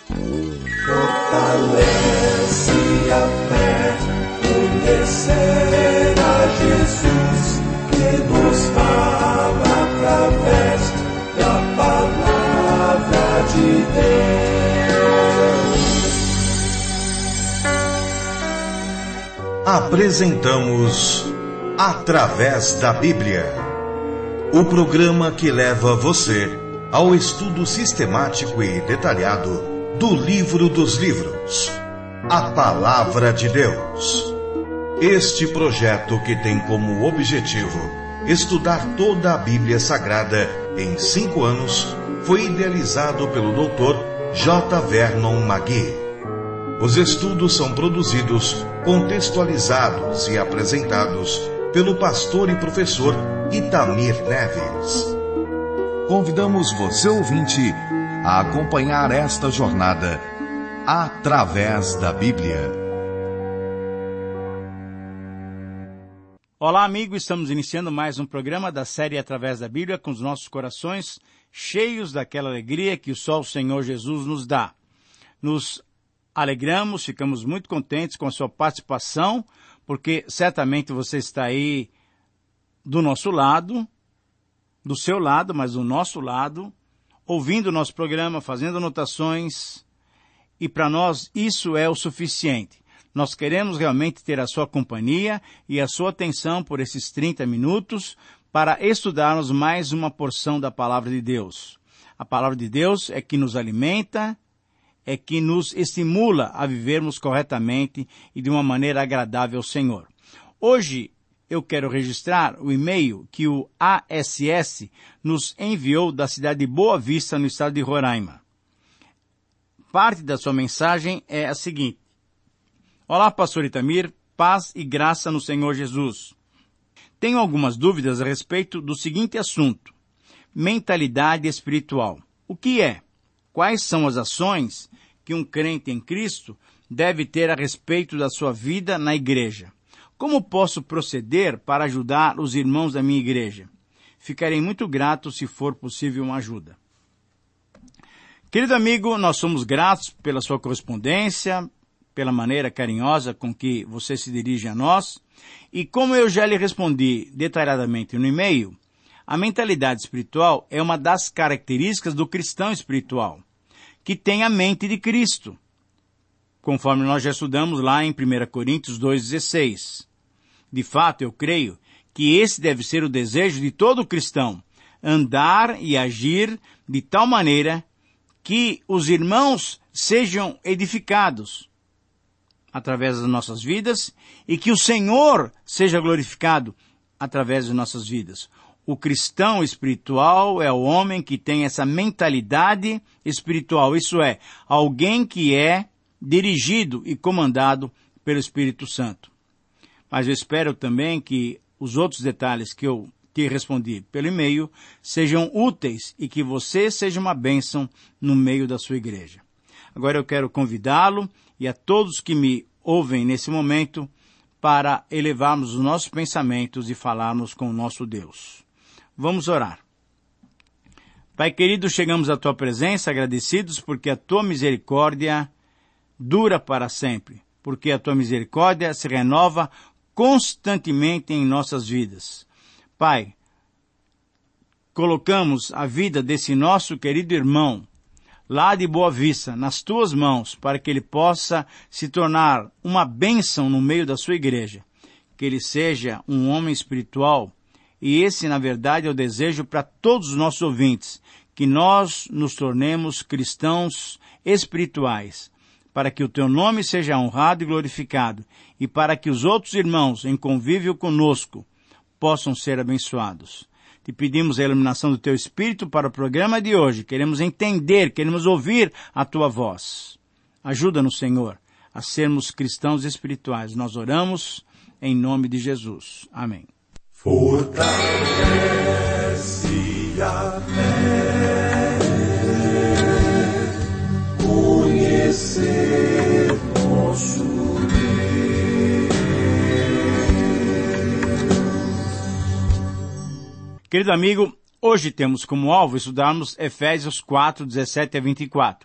Fortalece a fé, conhecer a Jesus, que nos fala através da palavra de Deus. Apresentamos Através da Bíblia, o programa que leva você ao estudo sistemático e detalhado do Livro dos Livros, a Palavra de Deus. Este projeto, que tem como objetivo estudar toda a Bíblia Sagrada em 5 anos, foi idealizado pelo Dr. J. Vernon McGee. Os estudos são produzidos, contextualizados e apresentados pelo pastor e professor Itamir Neves. Convidamos você, ouvinte, a acompanhar esta jornada através da Bíblia. Olá, amigo, estamos iniciando mais um programa da série Através da Bíblia, com os nossos corações cheios daquela alegria que só o Senhor Jesus nos dá. Nos alegramos, ficamos muito contentes com a sua participação, porque certamente você está aí do nosso lado, do seu lado, mas do nosso lado, ouvindo o nosso programa, fazendo anotações, e para nós isso é o suficiente. Nós queremos realmente ter a sua companhia e a sua atenção por esses 30 minutos para estudarmos mais uma porção da Palavra de Deus. A Palavra de Deus é que nos alimenta, é que nos estimula a vivermos corretamente e de uma maneira agradável ao Senhor. Hoje eu quero registrar o e-mail que o ASS nos enviou da cidade de Boa Vista, no estado de Roraima. Parte da sua mensagem é a seguinte: Olá, pastor Itamir, paz e graça no Senhor Jesus. Tenho algumas dúvidas a respeito do seguinte assunto: mentalidade espiritual. O que é? Quais são as ações que um crente em Cristo deve ter a respeito da sua vida na igreja? Como posso proceder para ajudar os irmãos da minha igreja? Ficarei muito grato se for possível uma ajuda. Querido amigo, nós somos gratos pela sua correspondência, pela maneira carinhosa com que você se dirige a nós. E como eu já lhe respondi detalhadamente no e-mail, a mentalidade espiritual é uma das características do cristão espiritual, que tem a mente de Cristo, conforme nós já estudamos lá em 1 Coríntios 2,16. De fato, eu creio que esse deve ser o desejo de todo cristão, andar e agir de tal maneira que os irmãos sejam edificados através das nossas vidas e que o Senhor seja glorificado através das nossas vidas. O cristão espiritual é o homem que tem essa mentalidade espiritual, isso é, alguém que é dirigido e comandado pelo Espírito Santo. Mas eu espero também que os outros detalhes que eu te respondi pelo e-mail sejam úteis e que você seja uma bênção no meio da sua igreja. Agora eu quero convidá-lo e a todos que me ouvem nesse momento para elevarmos os nossos pensamentos e falarmos com o nosso Deus. Vamos orar. Pai querido, chegamos à tua presença agradecidos porque a tua misericórdia dura para sempre, porque a tua misericórdia se renova constantemente em nossas vidas. Pai, colocamos a vida desse nosso querido irmão, lá de Boa Vista, nas tuas mãos, para que ele possa se tornar uma bênção no meio da sua igreja, que ele seja um homem espiritual, e esse, na verdade, é o desejo para todos os nossos ouvintes, que nós nos tornemos cristãos espirituais, para que o teu nome seja honrado e glorificado, e para que os outros irmãos em convívio conosco possam ser abençoados. Te pedimos a iluminação do teu Espírito para o programa de hoje. Queremos entender, queremos ouvir a tua voz. Ajuda-nos, Senhor, a sermos cristãos espirituais. Nós oramos em nome de Jesus. Amém. Fortalece a fé, conhecer nosso Deus. Querido amigo, hoje temos como alvo estudarmos Efésios 4, 17 a 24.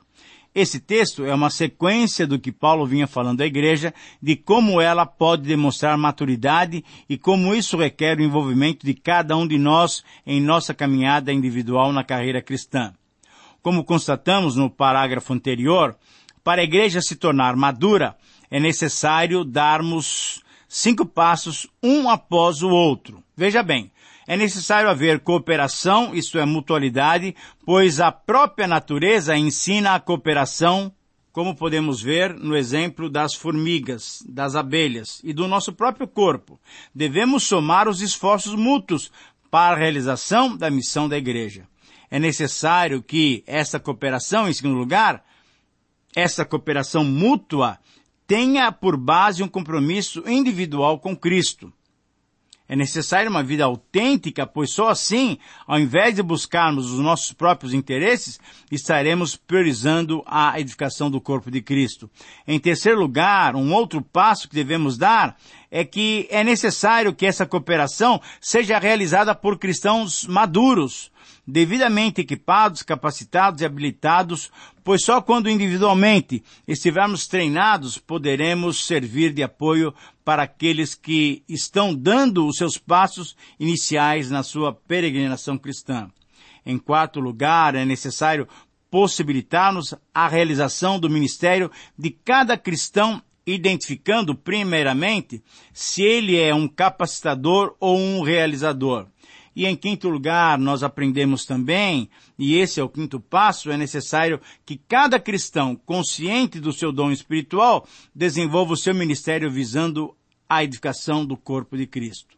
Esse texto é uma sequência do que Paulo vinha falando à igreja, de como ela pode demonstrar maturidade e como isso requer o envolvimento de cada um de nós em nossa caminhada individual na carreira cristã. Como constatamos no parágrafo anterior, para a igreja se tornar madura, é necessário darmos 5 passos um após o outro. Veja bem, é necessário haver cooperação, isto é, mutualidade, pois a própria natureza ensina a cooperação, como podemos ver no exemplo das formigas, das abelhas e do nosso próprio corpo. Devemos somar os esforços mútuos para a realização da missão da igreja. É necessário que essa cooperação, em segundo lugar, essa cooperação mútua, tenha por base um compromisso individual com Cristo. É necessário uma vida autêntica, pois só assim, ao invés de buscarmos os nossos próprios interesses, estaremos priorizando a edificação do corpo de Cristo. Em terceiro lugar, um outro passo que devemos dar é que é necessário que essa cooperação seja realizada por cristãos maduros, devidamente equipados, capacitados e habilitados, pois só quando individualmente estivermos treinados poderemos servir de apoio para aqueles que estão dando os seus passos iniciais na sua peregrinação cristã. Em quarto lugar, é necessário possibilitar-nos a realização do ministério de cada cristão, identificando primeiramente se ele é um capacitador ou um realizador. E em quinto lugar, nós aprendemos também, e esse é o quinto passo, é necessário que cada cristão, consciente do seu dom espiritual, desenvolva o seu ministério visando a edificação do corpo de Cristo.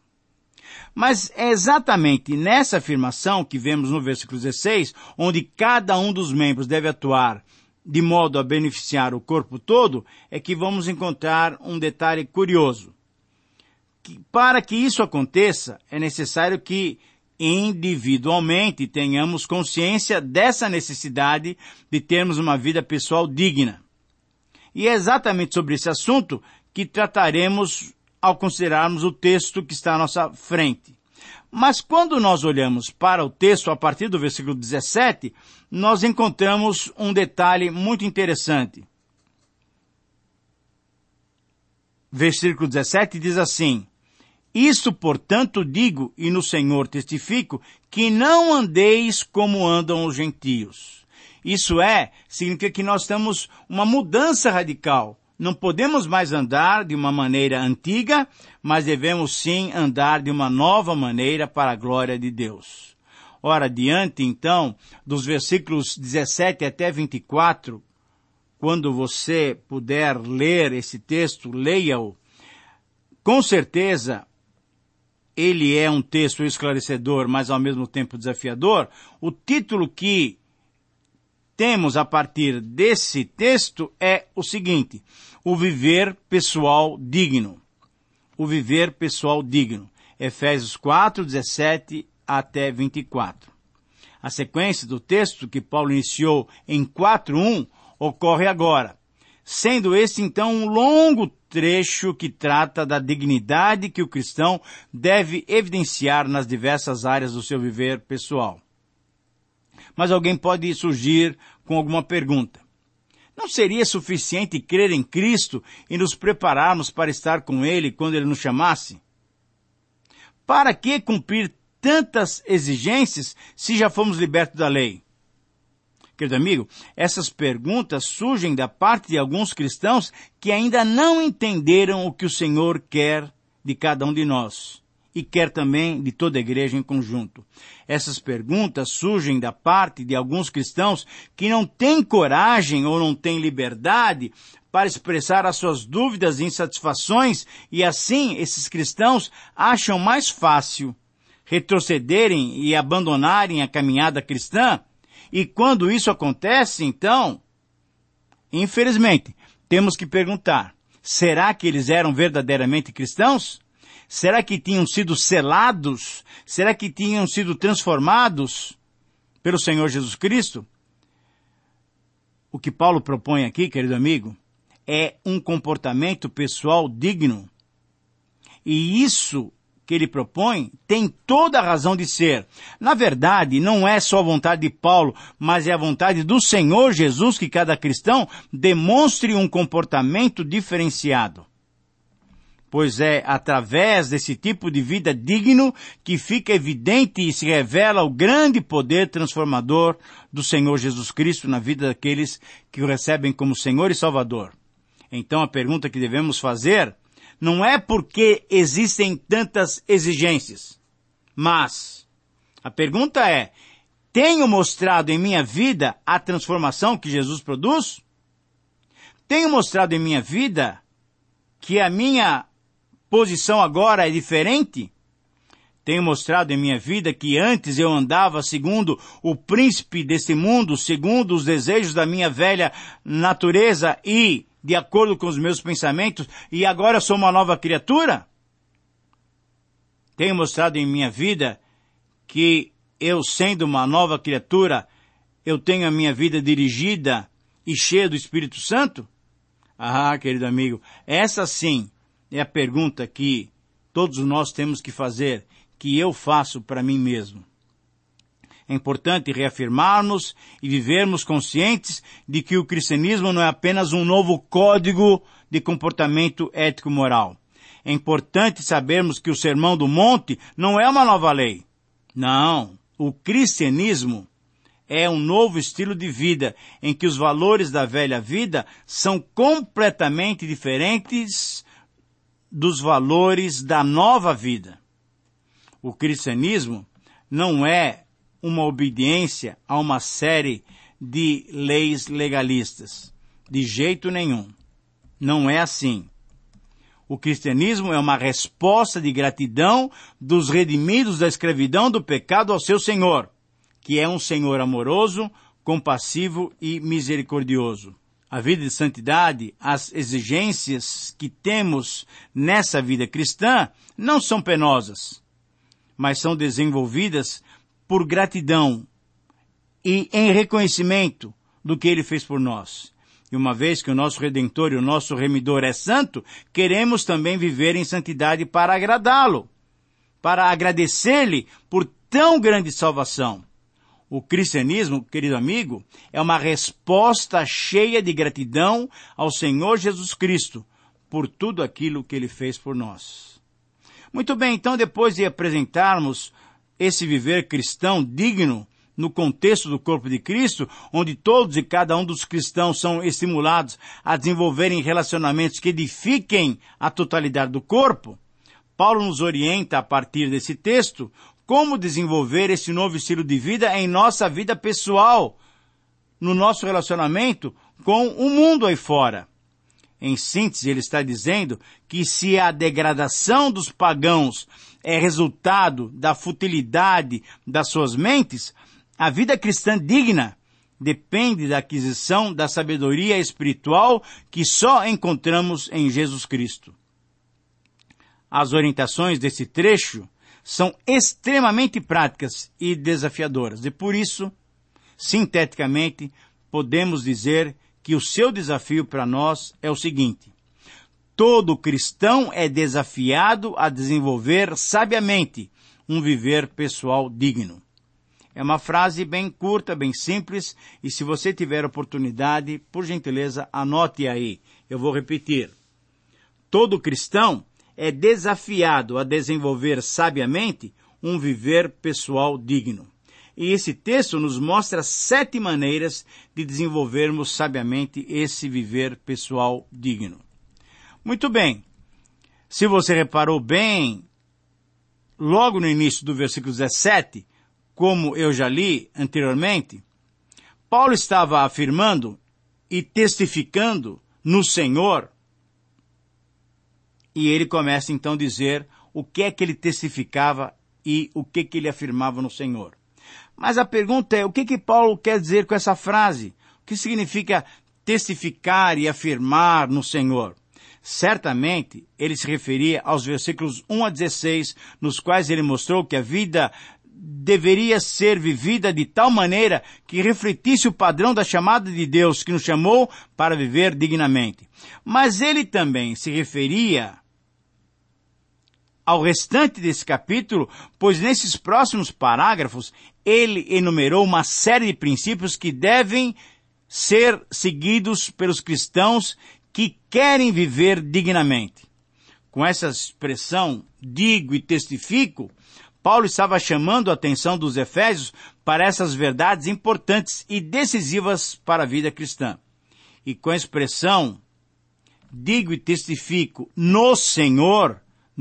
Mas é exatamente nessa afirmação que vemos no versículo 16, onde cada um dos membros deve atuar de modo a beneficiar o corpo todo, é que vamos encontrar um detalhe curioso. Para que isso aconteça, é necessário que individualmente tenhamos consciência dessa necessidade de termos uma vida pessoal digna. E é exatamente sobre esse assunto que trataremos ao considerarmos o texto que está à nossa frente. Mas quando nós olhamos para o texto a partir do versículo 17, nós encontramos um detalhe muito interessante. Versículo 17 diz assim: Isto, portanto, digo, e no Senhor testifico, que não andeis como andam os gentios. Isso significa que nós temos uma mudança radical. Não podemos mais andar de uma maneira antiga, mas devemos sim andar de uma nova maneira para a glória de Deus. Ora, diante então dos versículos 17 até 24, quando você puder ler esse texto, leia-o. Com certeza, ele é um texto esclarecedor, mas ao mesmo tempo desafiador. O título que temos a partir desse texto é o seguinte: o viver pessoal digno. O viver pessoal digno. Efésios 4, 17 até 24. A sequência do texto que Paulo iniciou em 4:1 ocorre agora, sendo este então um longo trecho que trata da dignidade que o cristão deve evidenciar nas diversas áreas do seu viver pessoal. Mas alguém pode surgir com alguma pergunta. Não seria suficiente crer em Cristo e nos prepararmos para estar com Ele quando Ele nos chamasse? Para que cumprir tantas exigências se já fomos libertos da lei? Querido amigo, essas perguntas surgem da parte de alguns cristãos que ainda não entenderam o que o Senhor quer de cada um de nós e quer também de toda a igreja em conjunto. Essas perguntas surgem da parte de alguns cristãos que não têm coragem ou não têm liberdade para expressar as suas dúvidas e insatisfações, e assim esses cristãos acham mais fácil retrocederem e abandonarem a caminhada cristã. E quando isso acontece, então, infelizmente, temos que perguntar, será que eles eram verdadeiramente cristãos? Será que tinham sido selados? Será que tinham sido transformados pelo Senhor Jesus Cristo? O que Paulo propõe aqui, querido amigo, é um comportamento pessoal digno. E isso que ele propõe tem toda a razão de ser. Na verdade, não é só a vontade de Paulo, mas é a vontade do Senhor Jesus que cada cristão demonstre um comportamento diferenciado. Pois é através desse tipo de vida digno que fica evidente e se revela o grande poder transformador do Senhor Jesus Cristo na vida daqueles que o recebem como Senhor e Salvador. Então a pergunta que devemos fazer não é porque existem tantas exigências, mas a pergunta é, tenho mostrado em minha vida a transformação que Jesus produz? Tenho mostrado em minha vida que a minha posição agora é diferente? Tenho mostrado em minha vida que antes eu andava segundo o príncipe deste mundo, segundo os desejos da minha velha natureza e de acordo com os meus pensamentos, e agora sou uma nova criatura? Tenho mostrado em minha vida que eu, sendo uma nova criatura, eu tenho a minha vida dirigida e cheia do Espírito Santo? Ah, querido amigo, essa sim é a pergunta que todos nós temos que fazer, que eu faço para mim mesmo. É importante reafirmarmos e vivermos conscientes de que o cristianismo não é apenas um novo código de comportamento ético-moral. É importante sabermos que o Sermão do Monte não é uma nova lei. Não, o cristianismo é um novo estilo de vida em que os valores da velha vida são completamente diferentes dos valores da nova vida. O cristianismo não é uma obediência a uma série de leis legalistas. De jeito nenhum. Não é assim. O cristianismo é uma resposta de gratidão dos redimidos da escravidão do pecado ao seu Senhor, que é um Senhor amoroso, compassivo e misericordioso. A vida de santidade, as exigências que temos nessa vida cristã não são penosas, mas são desenvolvidas por gratidão e em reconhecimento do que Ele fez por nós. E uma vez que o nosso Redentor e o nosso Remidor é santo, queremos também viver em santidade para agradá-lo, para agradecer-lhe por tão grande salvação. O cristianismo, querido amigo, é uma resposta cheia de gratidão ao Senhor Jesus Cristo por tudo aquilo que Ele fez por nós. Muito bem, então depois de apresentarmos esse viver cristão digno no contexto do corpo de Cristo, onde todos e cada um dos cristãos são estimulados a desenvolverem relacionamentos que edifiquem a totalidade do corpo, Paulo nos orienta a partir desse texto como desenvolver esse novo estilo de vida em nossa vida pessoal, no nosso relacionamento com o mundo aí fora. Em síntese, ele está dizendo que se a degradação dos pagãos é resultado da futilidade das suas mentes, a vida cristã digna depende da aquisição da sabedoria espiritual que só encontramos em Jesus Cristo. As orientações desse trecho são extremamente práticas e desafiadoras, e por isso, sinteticamente, podemos dizer que o seu desafio para nós é o seguinte: todo cristão é desafiado a desenvolver sabiamente um viver pessoal digno. É uma frase bem curta, bem simples, e se você tiver oportunidade, por gentileza, anote aí. Eu vou repetir. Todo cristão é desafiado a desenvolver sabiamente um viver pessoal digno. E esse texto nos mostra 7 maneiras de desenvolvermos sabiamente esse viver pessoal digno. Muito bem. Se você reparou bem, logo no início do versículo 17, como eu já li anteriormente, Paulo estava afirmando e testificando no Senhor, e ele começa então a dizer o que é que ele testificava e o que ele afirmava no Senhor. Mas a pergunta é, o que Paulo quer dizer com essa frase? O que significa testificar e afirmar no Senhor? Certamente, ele se referia aos versículos 1 a 16, nos quais ele mostrou que a vida deveria ser vivida de tal maneira que refletisse o padrão da chamada de Deus que nos chamou para viver dignamente. Mas ele também se referia ao restante desse capítulo, pois nesses próximos parágrafos ele enumerou uma série de princípios que devem ser seguidos pelos cristãos que querem viver dignamente. Com essa expressão, digo e testifico, Paulo estava chamando a atenção dos efésios para essas verdades importantes e decisivas para a vida cristã. E com a expressão, digo e testifico no Senhor,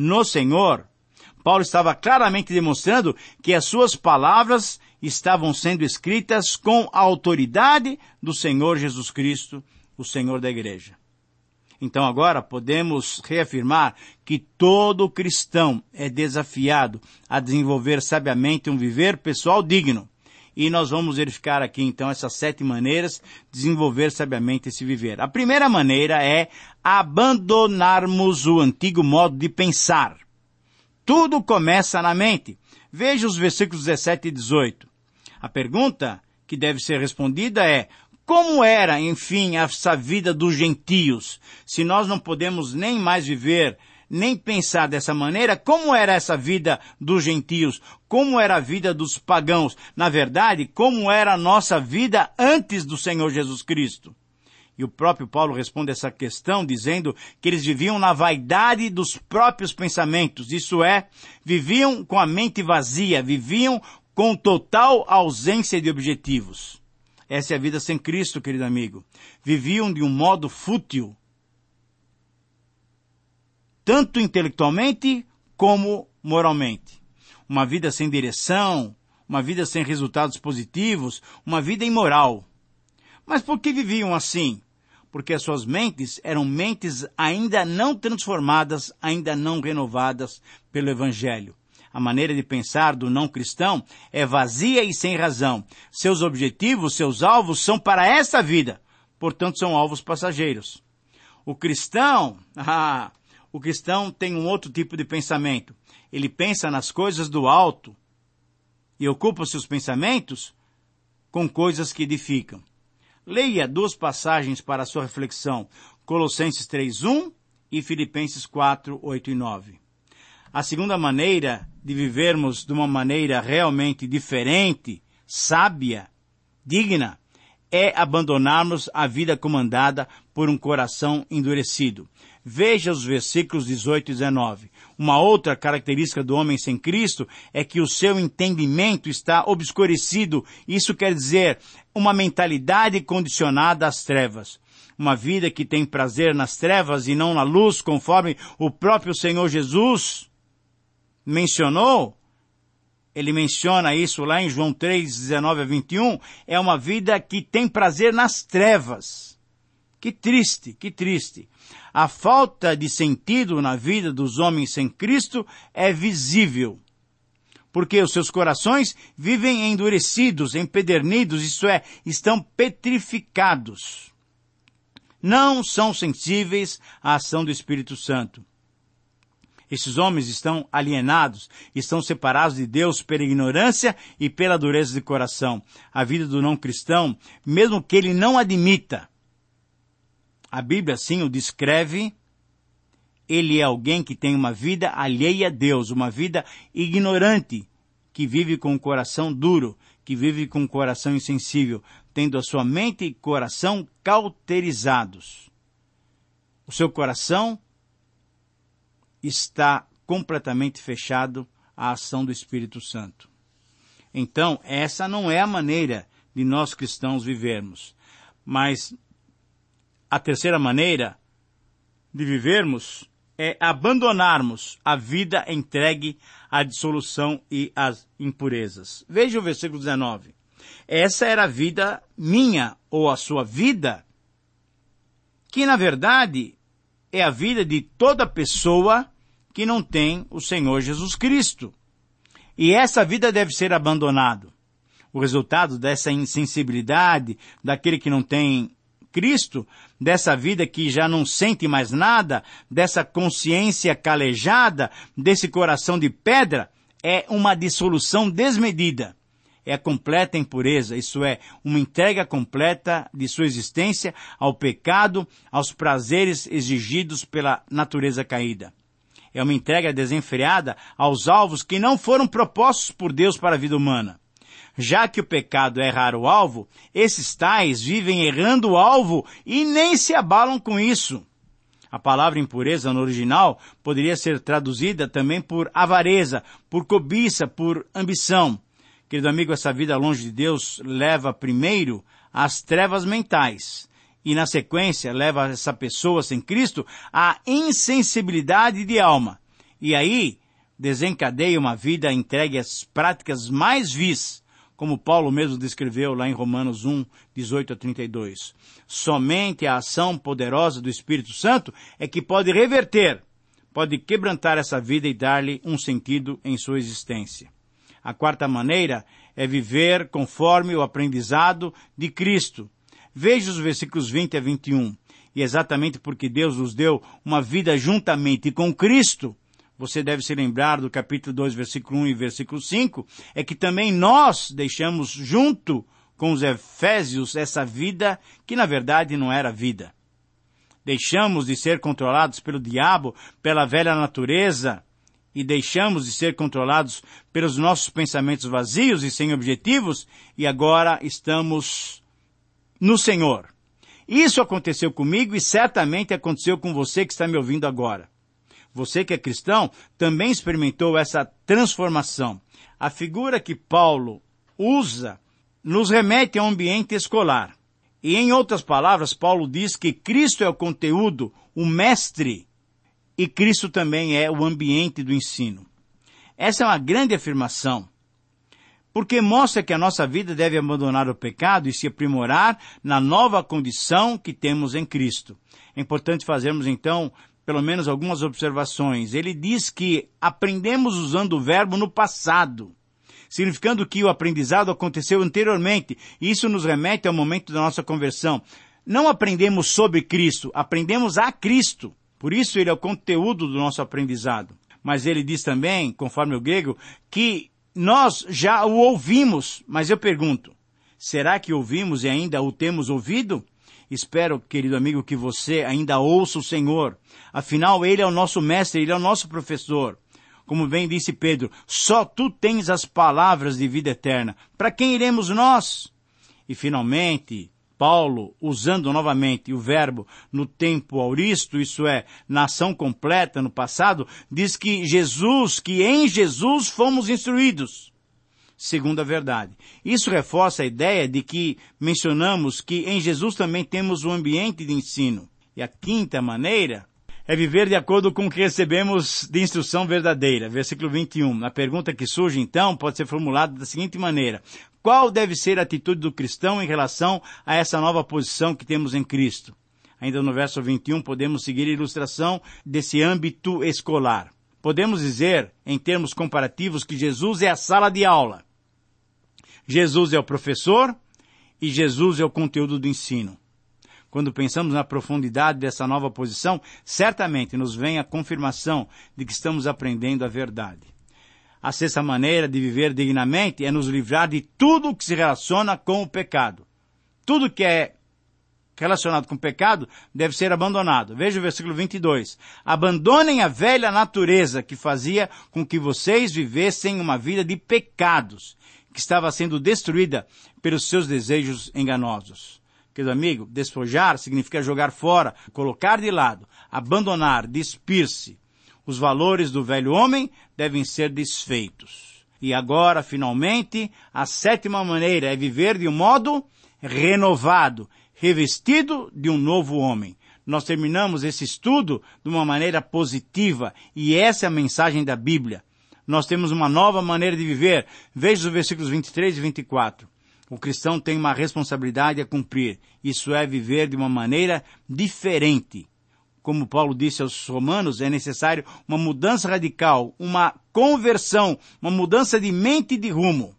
Paulo estava claramente demonstrando que as suas palavras estavam sendo escritas com a autoridade do Senhor Jesus Cristo, o Senhor da igreja. Então agora podemos reafirmar que todo cristão é desafiado a desenvolver sabiamente um viver pessoal digno. E nós vamos verificar aqui então essas 7 maneiras de desenvolver sabiamente esse viver. A primeira maneira é abandonarmos o antigo modo de pensar. Tudo começa na mente. Veja os versículos 17 e 18. A pergunta que deve ser respondida é: como era, enfim, essa vida dos gentios? Se nós não podemos nem mais viver, nem pensar dessa maneira, como era essa vida dos gentios? Como era a vida dos pagãos? Na verdade, como era a nossa vida antes do Senhor Jesus Cristo? E o próprio Paulo responde essa questão dizendo que eles viviam na vaidade dos próprios pensamentos, isso é, viviam com a mente vazia, viviam com total ausência de objetivos. Essa é a vida sem Cristo, querido amigo. Viviam de um modo fútil, tanto intelectualmente como moralmente. Uma vida sem direção, uma vida sem resultados positivos, uma vida imoral. Mas por que viviam assim? Porque as suas mentes eram mentes ainda não transformadas, ainda não renovadas pelo Evangelho. A maneira de pensar do não cristão é vazia e sem razão. Seus objetivos, seus alvos são para essa vida, portanto são alvos passageiros. O cristão tem um outro tipo de pensamento. Ele pensa nas coisas do alto e ocupa seus pensamentos com coisas que edificam. Leia 2 passagens para a sua reflexão, Colossenses 3:1 e Filipenses 4:8 e 9. A segunda maneira de vivermos de uma maneira realmente diferente, sábia, digna, é abandonarmos a vida comandada por um coração endurecido. Veja os versículos 18 e 19. Uma outra característica do homem sem Cristo é que o seu entendimento está obscurecido. Isso quer dizer uma mentalidade condicionada às trevas. Uma vida que tem prazer nas trevas e não na luz, conforme o próprio Senhor Jesus mencionou. Ele menciona isso lá em João 3, 19 a 21. É uma vida que tem prazer nas trevas. Que triste, que triste. A falta de sentido na vida dos homens sem Cristo é visível. Porque os seus corações vivem endurecidos, empedernidos, isto é, estão petrificados. Não são sensíveis à ação do Espírito Santo. Esses homens estão alienados, estão separados de Deus pela ignorância e pela dureza de coração. A vida do não cristão, mesmo que ele não admita, a Bíblia assim o descreve, ele é alguém que tem uma vida alheia a Deus, uma vida ignorante, que vive com o coração duro, que vive com o coração insensível, tendo a sua mente e coração cauterizados. O seu coração está completamente fechado à ação do Espírito Santo. Então, essa não é a maneira de nós cristãos vivermos. Mas a terceira maneira de vivermos é abandonarmos a vida entregue à dissolução e às impurezas. Veja o versículo 19. Essa era a vida minha, ou a sua vida, que na verdade é a vida de toda pessoa que não tem o Senhor Jesus Cristo. E essa vida deve ser abandonada. O resultado dessa insensibilidade, daquele que não tem Cristo, dessa vida que já não sente mais nada, dessa consciência calejada, desse coração de pedra, é uma dissolução desmedida. É a completa impureza, isso é, uma entrega completa de sua existência ao pecado, aos prazeres exigidos pela natureza caída. É uma entrega desenfreada aos alvos que não foram propostos por Deus para a vida humana. Já que o pecado é errar o alvo, esses tais vivem errando o alvo e nem se abalam com isso. A palavra impureza no original poderia ser traduzida também por avareza, por cobiça, por ambição. Querido amigo, essa vida longe de Deus leva primeiro às trevas mentais e, na sequência, leva essa pessoa sem Cristo à insensibilidade de alma. E aí desencadeia uma vida entregue às práticas mais vis, como Paulo mesmo descreveu lá em Romanos 1, 18 a 32. Somente a ação poderosa do Espírito Santo é que pode reverter, pode quebrantar essa vida e dar-lhe um sentido em sua existência. A quarta maneira é viver conforme o aprendizado de Cristo. Veja os versículos 20 a 21. E exatamente porque Deus nos deu uma vida juntamente com Cristo, você deve se lembrar do capítulo 2, versículo 1 e versículo 5, é que também nós deixamos junto com os Efésios essa vida que na verdade não era vida. Deixamos de ser controlados pelo diabo, pela velha natureza, e deixamos de ser controlados pelos nossos pensamentos vazios e sem objetivos, e agora estamos no Senhor. Isso aconteceu comigo e certamente aconteceu com você que está me ouvindo agora. Você que é cristão também experimentou essa transformação. A figura que Paulo usa nos remete a um ambiente escolar. E em outras palavras, Paulo diz que Cristo é o conteúdo, o mestre, e Cristo também é o ambiente do ensino. Essa é uma grande afirmação, porque mostra que a nossa vida deve abandonar o pecado e se aprimorar na nova condição que temos em Cristo. É importante fazermos, então, pelo menos algumas observações. Ele diz que aprendemos usando o verbo no passado, significando que o aprendizado aconteceu anteriormente, e isso nos remete ao momento da nossa conversão. Não aprendemos sobre Cristo, aprendemos a Cristo. Por isso ele é o conteúdo do nosso aprendizado. Mas ele diz também, conforme o grego, que nós já o ouvimos. Mas eu pergunto, será que ouvimos e ainda o temos ouvido? Espero, querido amigo, que você ainda ouça o Senhor. Afinal, Ele é o nosso mestre, Ele é o nosso professor. Como bem disse Pedro, só Tu tens as palavras de vida eterna. Para quem iremos nós? E finalmente, Paulo, usando novamente o verbo no tempo auristo, isso é, na ação completa, no passado, diz que em Jesus fomos instruídos, segundo a verdade. Isso reforça a ideia de que mencionamos que em Jesus também temos um ambiente de ensino. E a quinta maneira é viver de acordo com o que recebemos de instrução verdadeira. Versículo 21. A pergunta que surge então pode ser formulada da seguinte maneira: qual deve ser a atitude do cristão em relação a essa nova posição que temos em Cristo? Ainda no verso 21 podemos seguir a ilustração desse âmbito escolar. Podemos dizer, em termos comparativos, que Jesus é a sala de aula. Jesus é o professor e Jesus é o conteúdo do ensino. Quando pensamos na profundidade dessa nova posição, certamente nos vem a confirmação de que estamos aprendendo a verdade. A sexta maneira de viver dignamente é nos livrar de tudo o que se relaciona com o pecado. Tudo que é relacionado com o pecado deve ser abandonado. Veja o versículo 22. Abandonem a velha natureza que fazia com que vocês vivessem uma vida de pecados, que estava sendo destruída pelos seus desejos enganosos. Querido amigo, despojar significa jogar fora, colocar de lado, abandonar, despir-se. Os valores do velho homem devem ser desfeitos. E agora, finalmente, a sétima maneira é viver de um modo renovado, revestido de um novo homem. Nós terminamos esse estudo de uma maneira positiva, e essa é a mensagem da Bíblia. Nós temos uma nova maneira de viver. Veja os versículos 23 e 24. O cristão tem uma responsabilidade a cumprir. Isso é viver de uma maneira diferente. Como Paulo disse aos romanos, é necessário uma mudança radical, uma conversão, uma mudança de mente e de rumo.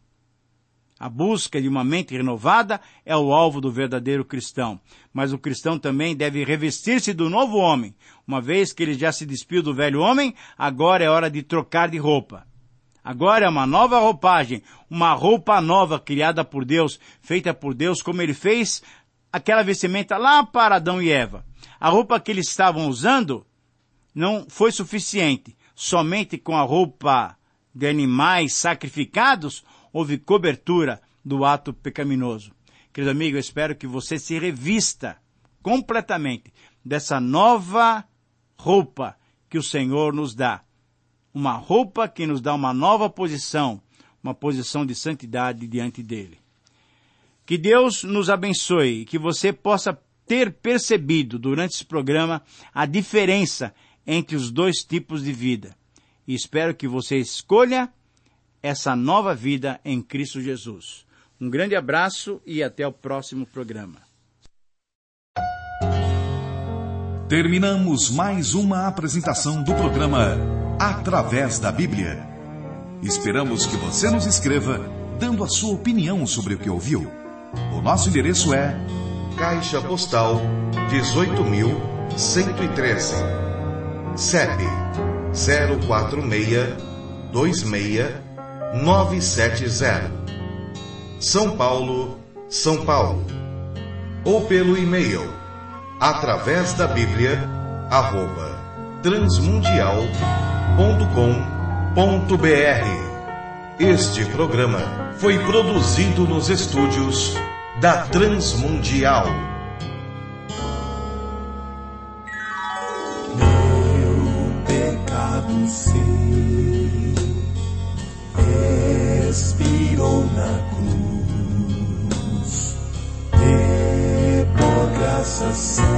A busca de uma mente renovada é o alvo do verdadeiro cristão. Mas o cristão também deve revestir-se do novo homem. Uma vez que ele já se despiu do velho homem, agora é hora de trocar de roupa. Agora é uma nova roupagem, uma roupa nova criada por Deus, feita por Deus como Ele fez aquela vestimenta lá para Adão e Eva. A roupa que eles estavam usando não foi suficiente. somente com a roupa de animais sacrificados, houve cobertura do ato pecaminoso. Querido amigo, eu espero que você se revista completamente dessa nova roupa que o Senhor nos dá. Uma roupa que nos dá uma nova posição, uma posição de santidade diante dele. Que Deus nos abençoe e que você possa ter percebido durante esse programa a diferença entre os dois tipos de vida. E espero que você escolha essa nova vida em Cristo Jesus. Um grande abraço e até o próximo programa. Terminamos mais uma apresentação do programa Através da Bíblia. Esperamos que você nos escreva dando a sua opinião sobre o que ouviu. O nosso endereço é Caixa Postal 18.113, CEP 04626-970, São Paulo, São Paulo. Ou pelo e-mail através da Bíblia @transmundial.com.br. Este programa foi produzido nos estúdios da Transmundial. Meu pecado sei, expirou na cruz, e por graça